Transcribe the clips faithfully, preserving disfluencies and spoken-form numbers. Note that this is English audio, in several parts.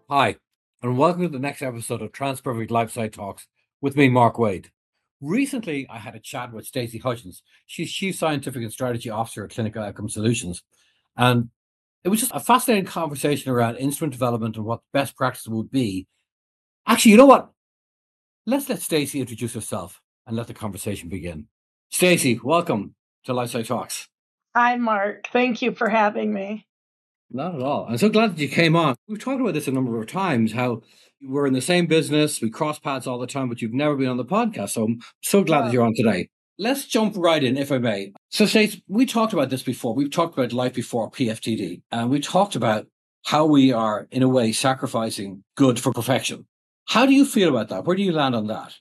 Hi, and welcome to the next episode of Transperfect Lifeside Talks with me, Mark Wade. Recently, I had a chat with Stacey Hutchins. She's Chief Scientific and Strategy Officer at Clinical Outcome Solutions. And it was just a fascinating conversation around instrument development and what best practice would be. Actually, you know what? Let's let Stacey introduce herself and let the conversation begin. Stacey, welcome to Lifeside Talks. Hi, Mark. Thank you for having me. Not at all. I'm so glad that you came on. We've talked about this a number of times, how we're in the same business, we cross paths all the time, but you've never been on the podcast. So I'm so glad that Oh, you're on today. Let's jump right in, if I may. So, Stace, we talked about this before. We've talked about life before P F T D, and we talked about how we are, in a way, sacrificing good for perfection. How do you feel about that? Where do you land on that?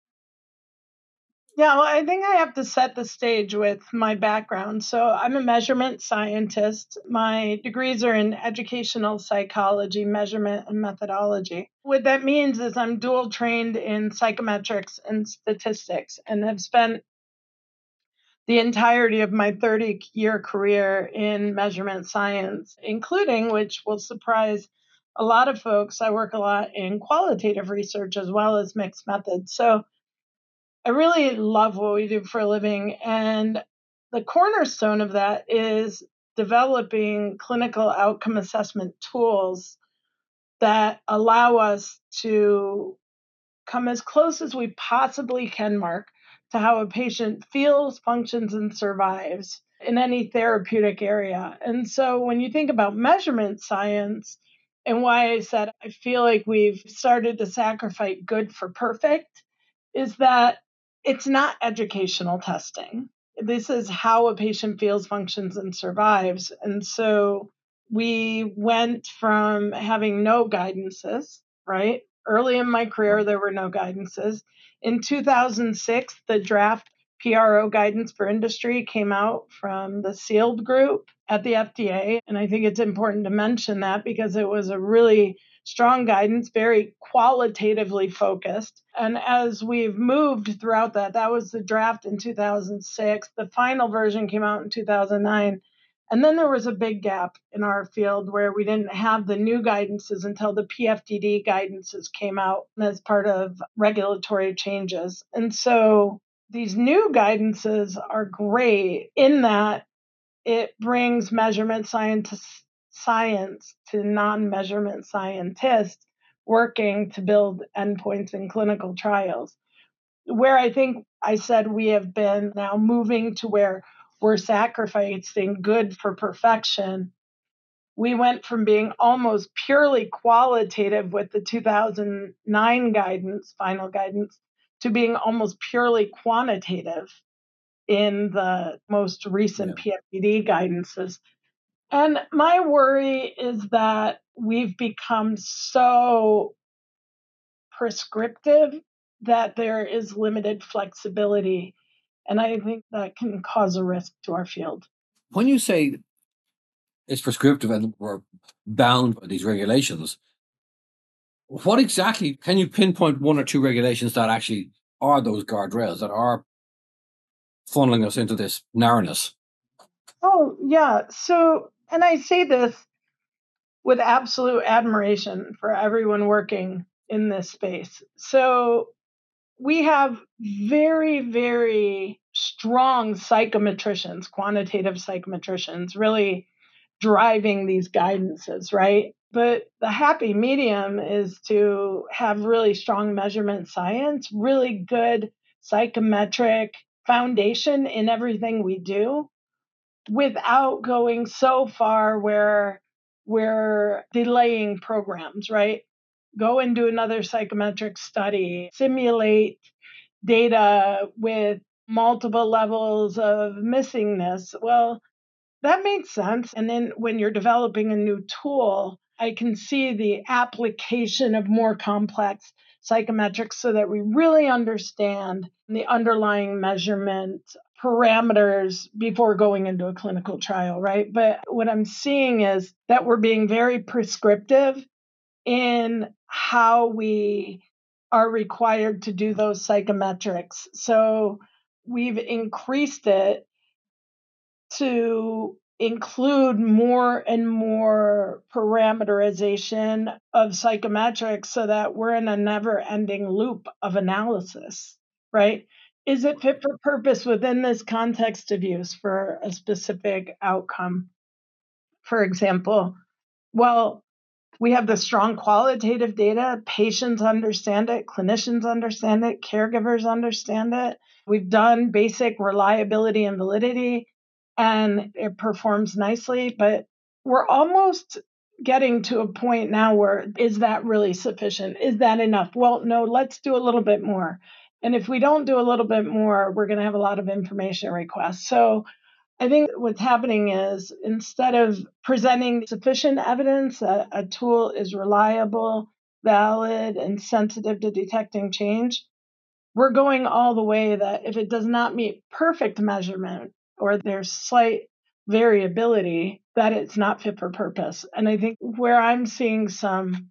yeah. Well, I think I have to set the stage with my background. So, I'm a measurement scientist. My degrees are in educational psychology, measurement, and methodology. What that means is I'm dual trained in psychometrics and statistics and have spent the entirety of my thirty year career in measurement science, including, which will surprise a lot of folks, I work a lot in qualitative research as well as mixed methods. So, I really love what we do for a living. And the cornerstone of that is developing clinical outcome assessment tools that allow us to come as close as we possibly can, Mark, to how a patient feels, functions, and survives in any therapeutic area. And so when you think about measurement science, and why I said I feel like we've started to sacrifice good for perfect, is that it's not educational testing. This is how a patient feels, functions, and survives. And so we went from having no guidances, right? Early in my career, there were no guidances. In two thousand six, the draft P R O guidance for industry came out from the SEALD group at the F D A. And I think it's important to mention that because it was a really strong guidance, very qualitatively focused. And as we've moved throughout that, that was the draft in two thousand six. The final version came out in two thousand nine. And then there was a big gap in our field where we didn't have the new guidances until the P F D D guidances came out as part of regulatory changes. And so these new guidances are great in that it brings measurement scientists, science to non-measurement scientists working to build endpoints in clinical trials. Where I think I said we have been now moving to where we're sacrificing good for perfection. We went from being almost purely qualitative with the two thousand nine guidance, final guidance, to being almost purely quantitative in the most Yeah. recent P F D D guidances. And my worry is that we've become so prescriptive that there is limited flexibility. And I think that can cause a risk to our field. When you say it's prescriptive and we're bound by these regulations, what exactly can you pinpoint one or two regulations that actually are those guardrails that are funneling us into this narrowness? Oh, yeah. So, and I say this with absolute admiration for everyone working in this space. So, we have very, very strong psychometricians, quantitative psychometricians, really driving these guidances, right? But the happy medium is to have really strong measurement science, really good psychometric foundation in everything we do without going so far where we're delaying programs, right? Go and do another psychometric study, simulate data with multiple levels of missingness. Well, that makes sense. And then when you're developing a new tool, I can see the application of more complex psychometrics so that we really understand the underlying measurement parameters before going into a clinical trial, right? But what I'm seeing is that we're being very prescriptive in how we are required to do those psychometrics. So we've increased it to include more and more parameterization of psychometrics so that we're in a never-ending loop of analysis, right? Is it fit for purpose within this context of use for a specific outcome? For example, well, we have the strong qualitative data. Patients understand it, clinicians understand it, caregivers understand it. We've done basic reliability and validity, and it performs nicely. But we're almost getting to a point now where is that really sufficient? Is that enough? Well, no, let's do a little bit more. And if we don't do a little bit more, we're going to have a lot of information requests. So I think what's happening is instead of presenting sufficient evidence that a tool is reliable, valid, and sensitive to detecting change, we're going all the way that if it does not meet perfect measurement or there's slight variability, that it's not fit for purpose. And I think where I'm seeing some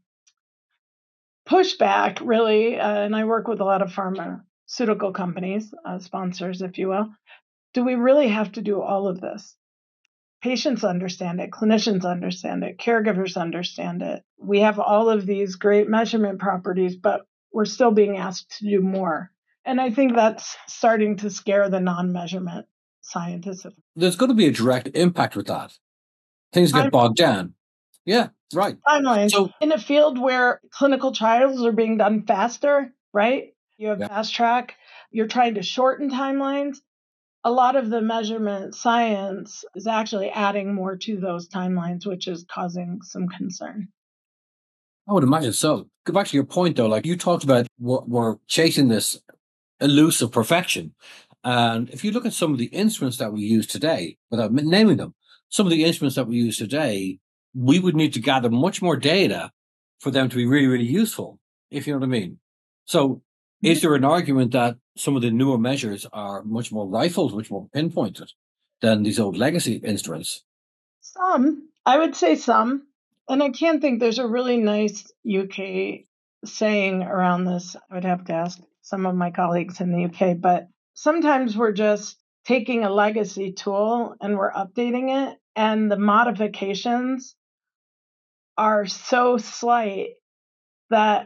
pushback, really, uh, and I work with a lot of pharmaceutical companies, uh, sponsors, if you will, do we really have to do all of this? Patients understand it, clinicians understand it, caregivers understand it. We have all of these great measurement properties, but we're still being asked to do more. And I think that's starting to scare the non-measurement scientists. There's going to be a direct impact with that. Things get Time- bogged down. Yeah, right. Timelines. So in a field where clinical trials are being done faster, right? You have Yeah. fast track, you're trying to shorten timelines. A lot of the measurement science is actually adding more to those timelines, which is causing some concern. I would imagine so. Go back to your point, though. Like you talked about, we're, we're chasing this elusive perfection. And if you look at some of the instruments that we use today, without m- naming them, some of the instruments that we use today, we would need to gather much more data for them to be really, really useful, if you know what I mean. So is there an argument that some of the newer measures are much more rifled, much more pinpointed than these old legacy instruments? Some, I would say some. And I can think there's a really nice U K saying around this. I would have to ask some of my colleagues in the U K, but sometimes we're just taking a legacy tool and we're updating it, and the modifications are so slight that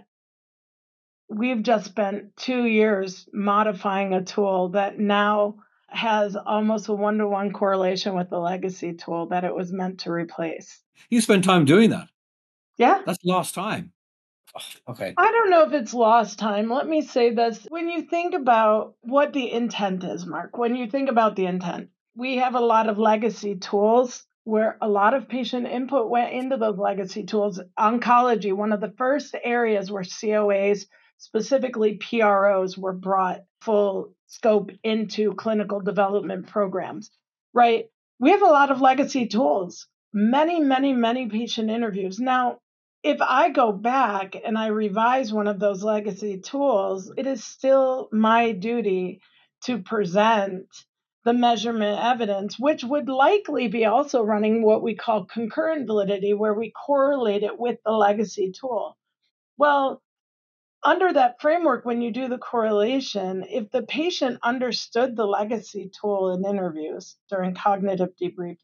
we've just spent two years modifying a tool that now has almost a one-to-one correlation with the legacy tool that it was meant to replace. You spend time doing that. Yeah. That's lost time. Okay. I don't know if it's lost time. Let me say this. When you think about what the intent is, Mark, when you think about the intent, we have a lot of legacy tools where a lot of patient input went into those legacy tools. Oncology, one of the first areas where C O As, specifically P R Os, were brought full scope into clinical development programs, right? We have a lot of legacy tools, many, many, many patient interviews. Now, if I go back and I revise one of those legacy tools, it is still my duty to present the measurement evidence, which would likely be also running what we call concurrent validity, where we correlate it with the legacy tool. Well, under that framework, when you do the correlation, if the patient understood the legacy tool in interviews during cognitive debriefing,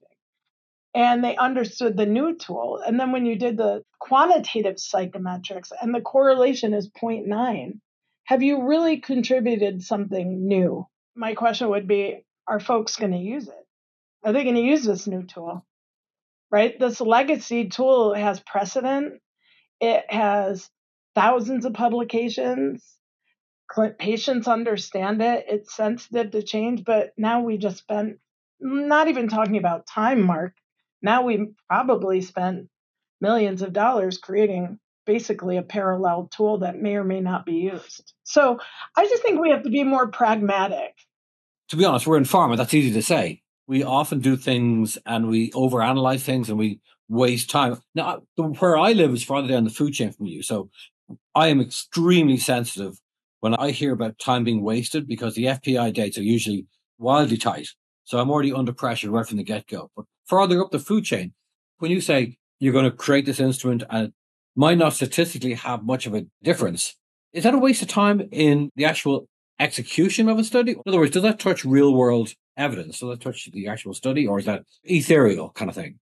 and they understood the new tool. And then when you did the quantitative psychometrics and the correlation is zero point nine, have you really contributed something new? My question would be, are folks going to use it? Are they going to use this new tool? Right? This legacy tool has precedent. It has thousands of publications. Patients understand it. It's sensitive to change, but now we just spent, not even talking about time, Mark. Now we probably spent millions of dollars creating basically a parallel tool that may or may not be used. So I just think we have to be more pragmatic. To be honest, we're in pharma. That's easy to say. We often do things and we overanalyze things and we waste time. Now, where I live is farther down the food chain from you. So I am extremely sensitive when I hear about time being wasted because the F P I dates are usually wildly tight. So I'm already under pressure right from the get-go. But further up the food chain, when you say you're going to create this instrument and it might not statistically have much of a difference, is that a waste of time in the actual execution of a study? In other words, does that touch real-world evidence? So let's touch the actual study, or is that ethereal kind of thing?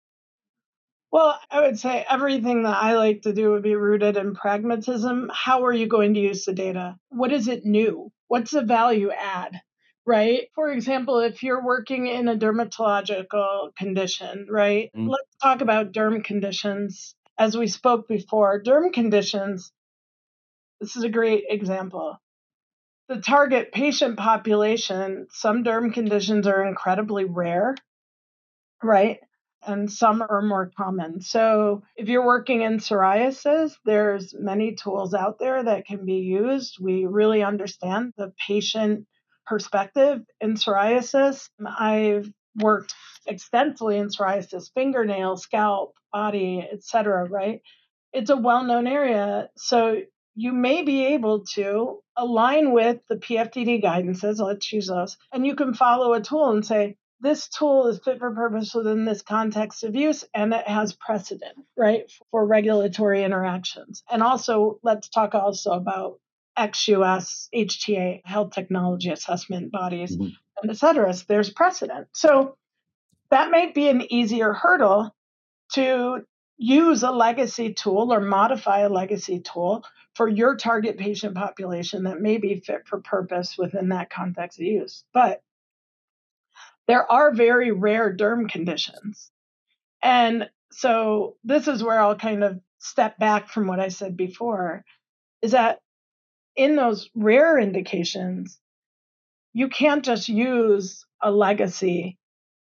Well, I would say everything that I like to do would be rooted in pragmatism. How are you going to use the data? What is it new? What's the value add? Right? For example, if you're working in a dermatological condition, right? Mm. Let's talk about derm conditions. As we spoke before, derm conditions, this is a great example. The target patient population, some derm conditions are incredibly rare, right? And some are more common. So if you're working in psoriasis, there's many tools out there that can be used. We really understand the patient perspective in psoriasis. I've worked extensively in psoriasis, fingernail, scalp, body, et cetera, right? It's a well-known area. So you may be able to align with the P F D D guidances, let's use those, and you can follow a tool and say, this tool is fit for purpose within this context of use and it has precedent, right, for regulatory interactions. And also, let's talk also about ex U S, H T A, health technology assessment bodies, Mhm. and et cetera. So there's precedent. So that might be an easier hurdle to use a legacy tool or modify a legacy tool for your target patient population that may be fit for purpose within that context of use. But there are very rare derm conditions. And so this is where I'll kind of step back from what I said before, is that in those rare indications, you can't just use a legacy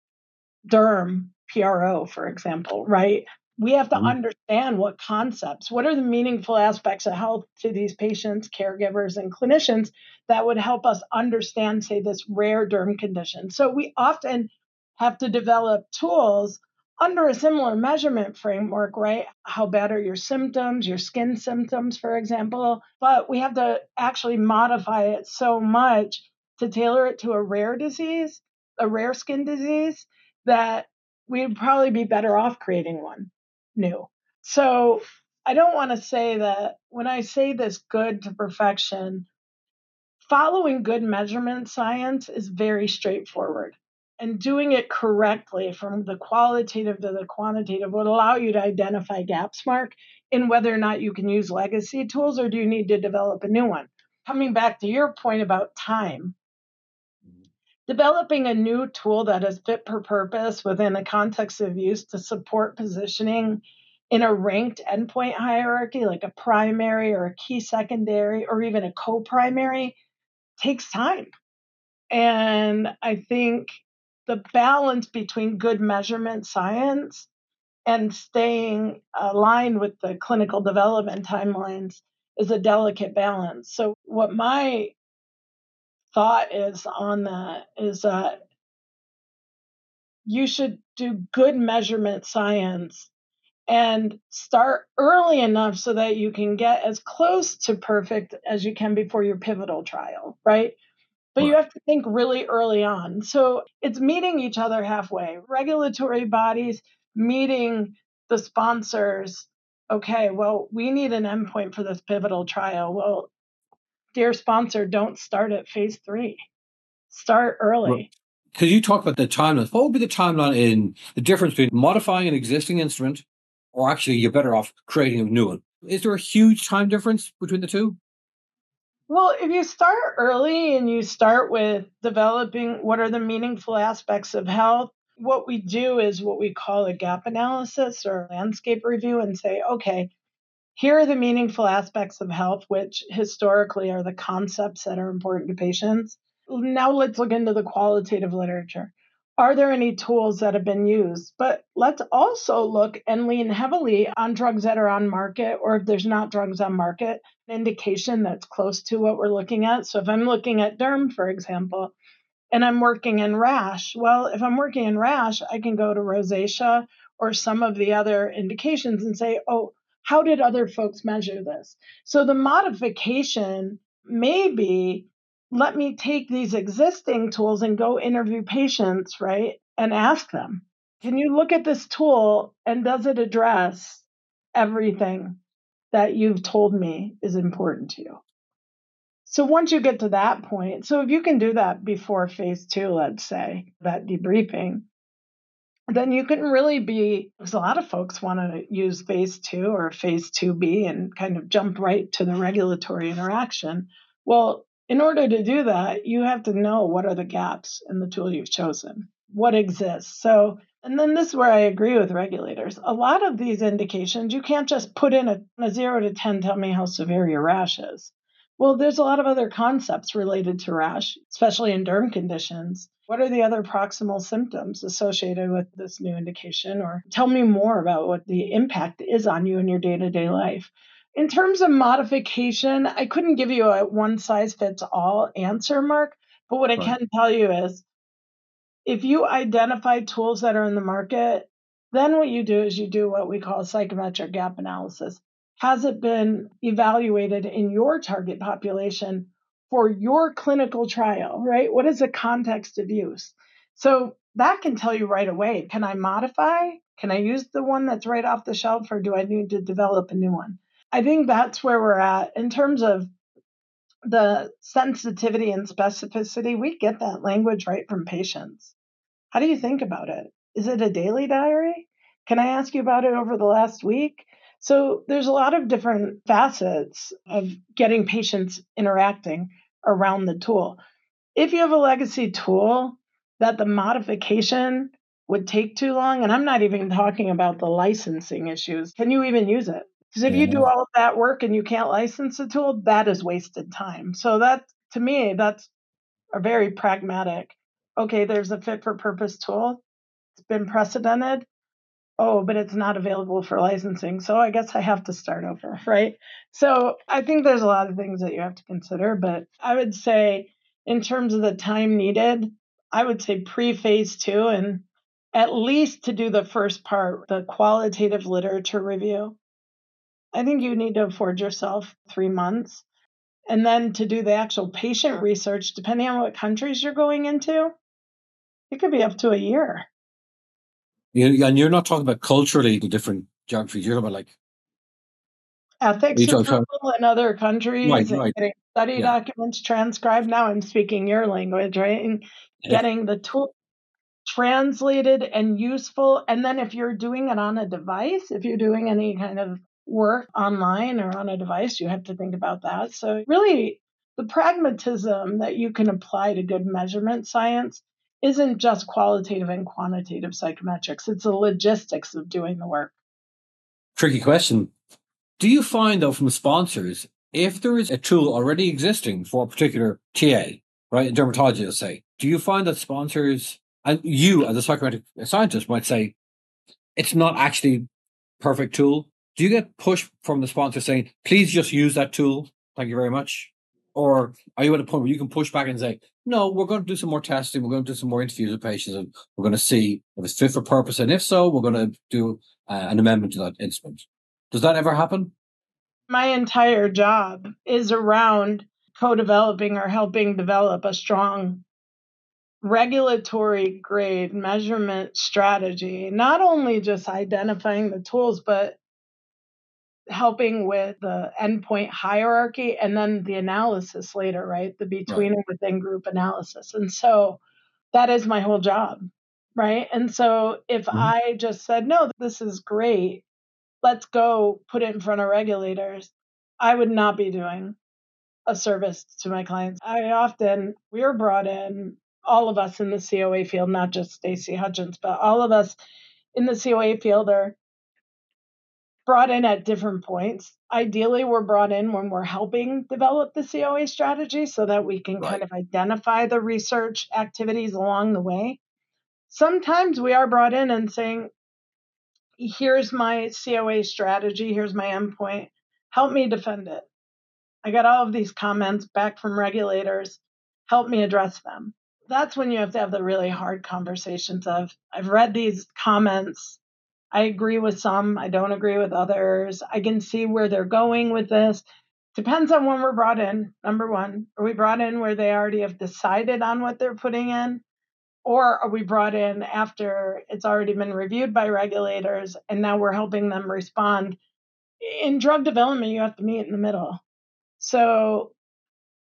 derm P R O, for example, right? We have to Mhm. understand what concepts, what are the meaningful aspects of health to these patients, caregivers, and clinicians that would help us understand, say, this rare derm condition. So we often have to develop tools under a similar measurement framework, right? How bad are your symptoms, your skin symptoms, for example? But we have to actually modify it so much to tailor it to a rare disease, a rare skin disease, that we'd probably be better off creating one new. So I don't want to say that when I say this good to perfection, following good measurement science is very straightforward. And doing it correctly from the qualitative to the quantitative would allow you to identify gaps, Mark, in whether or not you can use legacy tools or do you need to develop a new one. Coming back to your point about time, developing a new tool that is fit for purpose within a context of use to support positioning in a ranked endpoint hierarchy, like a primary or a key secondary or even a co primary, takes time. And I think the balance between good measurement science and staying aligned with the clinical development timelines is a delicate balance. So, what my thought is on that is that you should do good measurement science and start early enough so that you can get as close to perfect as you can before your pivotal trial, right? But you Right. have to think really early on. So it's meeting each other halfway. Regulatory bodies meeting the sponsors. Okay, well, we need an endpoint for this pivotal trial. Well, dear sponsor, don't start at phase three. Start Well, early. could you talk about the timeline? What would be the timeline in the difference between modifying an existing instrument, or actually you're better off creating a new one? Is there a huge time difference between the two? Well, if you start early and you start with developing what are the meaningful aspects of health, what we do is what we call a gap analysis or landscape review and say, okay, here are the meaningful aspects of health, which historically are the concepts that are important to patients. Now let's look into the qualitative literature. Are there any tools that have been used? But let's also look and lean heavily on drugs that are on market, or if there's not drugs on market, an indication that's close to what we're looking at. So if I'm looking at derm, for example, and I'm working in rash. Well, if I'm working in rash, I can go to rosacea or some of the other indications and say, oh, how did other folks measure this? So the modification may be, let me take these existing tools and go interview patients, right? And ask them, can you look at this tool and does it address everything that you've told me is important to you? So once you get to that point, so if you can do that before phase two, let's say, that debriefing, then you can really be, because a lot of folks want to use phase two or phase two B and kind of jump right to the regulatory interaction. Well, in order to do that, you have to know what are the gaps in the tool you've chosen, what exists. So, and then this is where I agree with regulators. A lot of these indications, you can't just put in a, a zero to ten, tell me how severe your rash is. Well, there's a lot of other concepts related to rash, especially in derm conditions. What are the other proximal symptoms associated with this new indication? Or tell me more about what the impact is on you in your day to day life. In terms of modification, I couldn't give you a one size fits all answer, Mark. But what I Right. can tell you is if you identify tools that are in the market, then what you do is you do what we call a psychometric gap analysis. Has it been evaluated in your target population for your clinical trial, right? What is the context of use? So that can tell you right away, can I modify? Can I use the one that's right off the shelf or do I need to develop a new one? I think that's where we're at in terms of the sensitivity and specificity. We get that language right from patients. How do you think about it? Is it a daily diary? Can I ask you about it over the last week? So there's a lot of different facets of getting patients interacting around the tool. If you have a legacy tool that the modification would take too long, and I'm not even talking about the licensing issues, can you even use it? Because if you do Yeah. all of that work and you can't license the tool, that is wasted time. So that, to me, that's a very pragmatic. Okay, there's a fit for purpose tool. It's been precedented. Oh, but it's not available for licensing. So I guess I have to start over, right? So I think there's a lot of things that you have to consider, but I would say in terms of the time needed, I would say pre phase two and at least to do the first part, the qualitative literature review. I think you need to afford yourself three months. And then to do the actual patient research, depending on what countries you're going into, it could be up to a year. You, and you're not talking about culturally the different geographies. You're talking about like, Ethics you talk, talk, approval in other right, countries and right. getting study Yeah. documents transcribed. Now I'm speaking your language, right? And Yeah. getting the tool translated and useful. And then if you're doing it on a device, if you're doing any kind of work online or on a device, you have to think about that. So really the pragmatism that you can apply to good measurement science isn't just qualitative and quantitative psychometrics. It's the logistics of doing the work. Tricky question. Do you find, though, from sponsors, if there is a tool already existing for a particular T A, right, in dermatology, let's say, do you find that sponsors, and you as a psychometric scientist might say, it's not actually perfect tool? Do you get push from the sponsor saying, please just use that tool? Thank you very much. Or are you at a point where you can push back and say, no, we're going to do some more testing, we're going to do some more interviews with patients, and we're going to see if it's fit for purpose, and if so, we're going to do uh, an amendment to that instrument. Does that ever happen? My entire job is around co-developing or helping develop a strong regulatory grade measurement strategy, not only just identifying the tools, but helping with the endpoint hierarchy and then the analysis later, right? The between Right. and within group analysis. And so that is my whole job, right? And so if Mhm. I just said, no, this is great, let's go put it in front of regulators, I would not be doing a service to my clients. I often, we're brought in, all of us in the C O A field, not just Stacey Hutchins, but all of us in the C O A field are brought in at different points. Ideally, we're brought in when we're helping develop the C O A strategy so that we can kind Right. of identify the research activities along the way. Sometimes we are brought in and saying, here's my C O A strategy, here's my endpoint, help me defend it. I got all of these comments back from regulators. Help me address them. That's when you have to have the really hard conversations of, I've read these comments. I agree with some. I don't agree with others. I can see where they're going with this. Depends on when we're brought in. Number one, are we brought in where they already have decided on what they're putting in? Or are we brought in after it's already been reviewed by regulators and now we're helping them respond? In drug development, you have to meet in the middle. So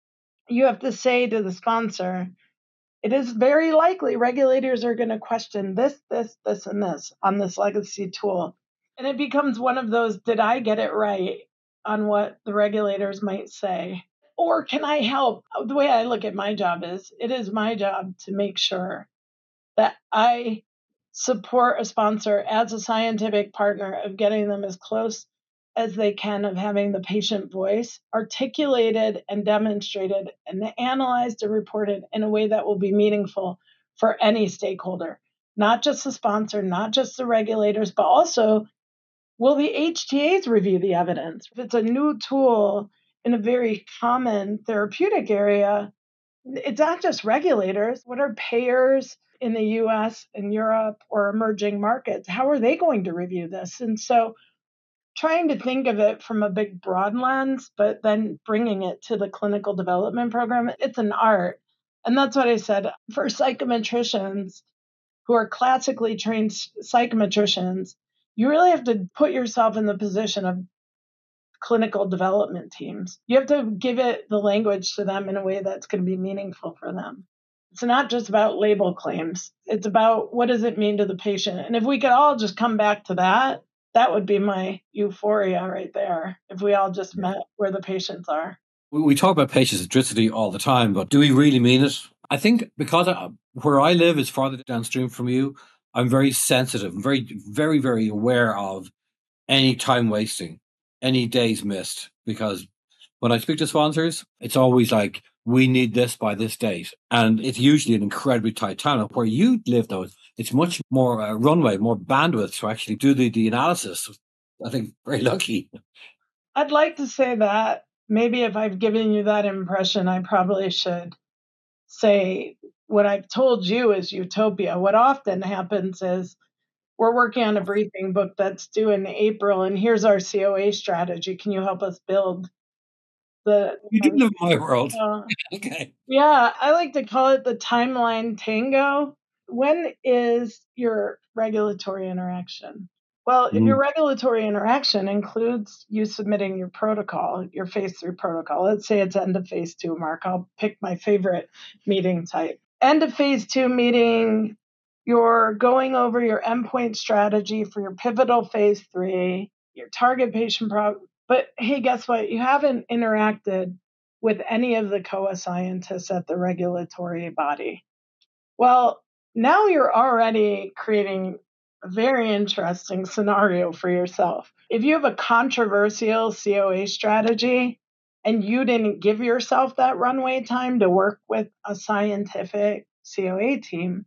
you have to say to the sponsor, it is very likely regulators are going to question this, this, this, and this on this legacy tool. And it becomes one of those, did I get it right on what the regulators might say? Or can I help? The way I look at my job is, it is my job to make sure that I support a sponsor as a scientific partner of getting them as close as they can of having the patient voice articulated and demonstrated and analyzed and reported in a way that will be meaningful for any stakeholder, not just the sponsor, not just the regulators, but also will the H T As review the evidence? If it's a new tool in a very common therapeutic area, it's not just regulators. What are payers in the U S and Europe or emerging markets? How are they going to review this? And so trying to think of it from a big broad lens, but then bringing it to the clinical development program, it's an art. And that's what I said for psychometricians who are classically trained psychometricians, you really have to put yourself in the position of clinical development teams. You have to give it the language to them in a way that's going to be meaningful for them. It's not just about label claims. It's about what does it mean to the patient. And if we could all just come back to that, that would be my euphoria right there. If we all just met where the patients are. We, we talk about patient centricity all the time, but do we really mean it? I think because I, where I live is farther downstream from you, I'm very sensitive, I'm very, very, very aware of any time wasting, any days missed, because when I speak to sponsors, it's always like, we need this by this date. And it's usually an incredibly tight time. Where you live, though, it's much more uh, runway, more bandwidth to actually do the, the analysis. I think very lucky. I'd like to say that. Maybe if I've given you that impression, I probably should say what I've told you is utopia. What often happens is we're working on a briefing book that's due in April, and here's our C O A strategy. Can you help us build the... You do live in my world. Uh, okay. Yeah, I like to call it the timeline tango. When is your regulatory interaction? Well, if your regulatory interaction includes you submitting your protocol, your phase three protocol, let's say it's end of phase two, Mark, I'll pick my favorite meeting type. End of phase two meeting, you're going over your endpoint strategy for your pivotal phase three, your target patient pro. But hey, guess what? You haven't interacted with any of the C O A scientists at the regulatory body. Well, now you're already creating a very interesting scenario for yourself. If you have a controversial C O A strategy and you didn't give yourself that runway time to work with a scientific C O A team,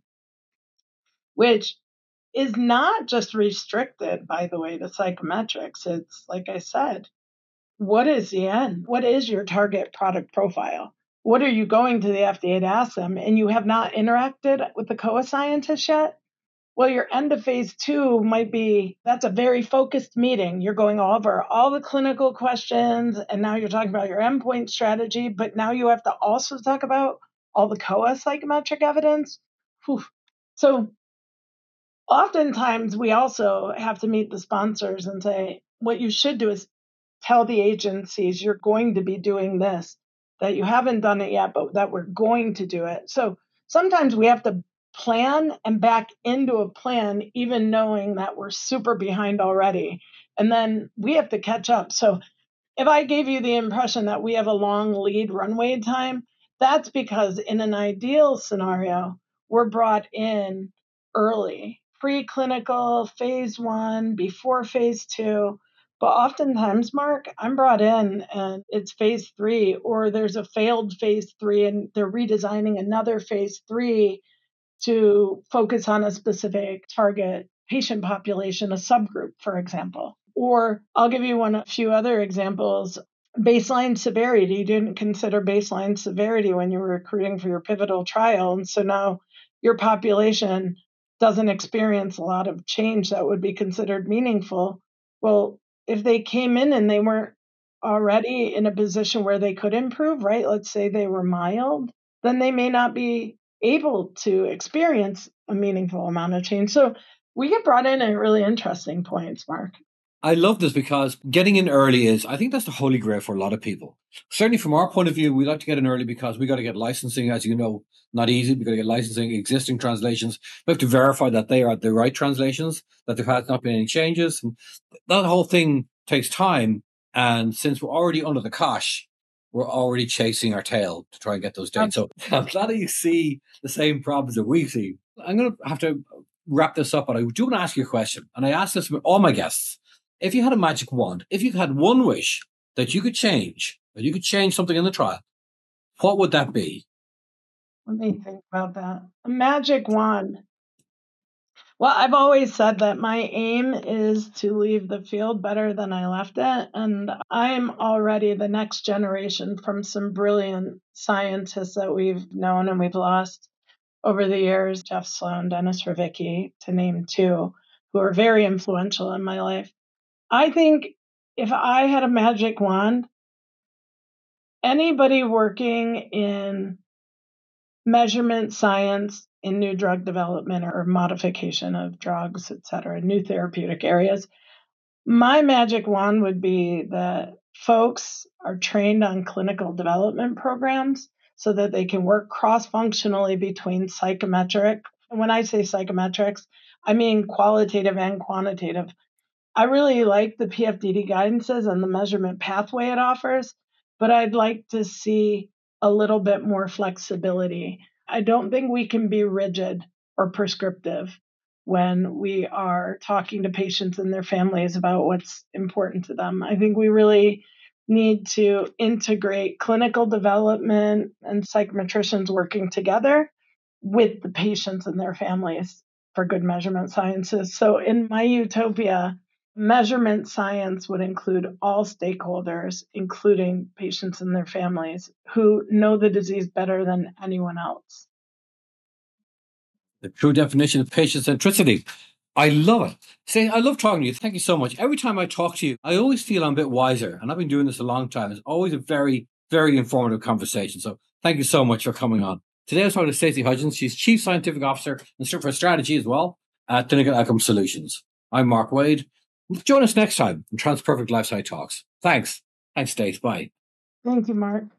which is not just restricted, by the way, to psychometrics. It's, like I said, what is the end? What is your target product profile? What are you going to the F D A to ask them? And you have not interacted with the C O A scientists yet? Well, your end of phase two might be, that's a very focused meeting. You're going over all the clinical questions, and now you're talking about your endpoint strategy, but now you have to also talk about all the C O A psychometric evidence. Whew. So oftentimes we also have to meet the sponsors and say, what you should do is tell the agencies you're going to be doing this, that you haven't done it yet, but that we're going to do it. So sometimes we have to plan and back into a plan, even knowing that we're super behind already. And then we have to catch up. So if I gave you the impression that we have a long lead runway time, that's because in an ideal scenario, we're brought in early, preclinical, phase one, before phase two. But oftentimes, Mark, I'm brought in and it's phase three, or there's a failed phase three and they're redesigning another phase three to focus on a specific target patient population, a subgroup, for example. Or I'll give you one, a few other examples. Baseline severity. You didn't consider baseline severity when you were recruiting for your pivotal trial. And so now your population doesn't experience a lot of change that would be considered meaningful. Well, if they came in and they weren't already in a position where they could improve, right? Let's say they were mild, then they may not be able to experience a meaningful amount of change. So we get brought in at really interesting points, Mark. I love this because getting in early is, I think that's the holy grail for a lot of people. Certainly from our point of view, we like to get in early because we got to get licensing, as you know, not easy. We got to get licensing, existing translations. We have to verify that they are the right translations, that there has not been any changes. And that whole thing takes time. And since we're already under the cosh, we're already chasing our tail to try and get those dates. So I'm glad that you see the same problems that we see. I'm going to have to wrap this up, but I do want to ask you a question. And I ask this with all my guests. If you had a magic wand, if you had one wish that you could change, that you could change something in the trial, what would that be? Let me think about that. A magic wand. Well, I've always said that my aim is to leave the field better than I left it. And I'm already the next generation from some brilliant scientists that we've known and we've lost over the years. Jeff Sloan, Dennis Ravicki, to name two, who are very influential in my life. I think if I had a magic wand, anybody working in measurement science, in new drug development or modification of drugs, et cetera, new therapeutic areas, my magic wand would be that folks are trained on clinical development programs so that they can work cross-functionally between psychometric. And when I say psychometrics, I mean qualitative and quantitative. I really like the P F D D guidances and the measurement pathway it offers, but I'd like to see a little bit more flexibility. I don't think we can be rigid or prescriptive when we are talking to patients and their families about what's important to them. I think we really need to integrate clinical development and psychometricians working together with the patients and their families for good measurement sciences. So in my utopia, measurement science would include all stakeholders, including patients and their families, who know the disease better than anyone else. The true definition of patient centricity. I love it. Say, I love talking to you. Thank you so much. Every time I talk to you, I always feel I'm a bit wiser. And I've been doing this a long time. It's always a very, very informative conversation. So thank you so much for coming on. Today I was talking to Stacey Hudgens. She's Chief Scientific Officer and for Strategy as well at Clinical Outcome Solutions. I'm Mark Wade. Join us next time in TransPerfect Lifesci Talks. Thanks. Thanks, Stace. Bye. Thank you, Mark.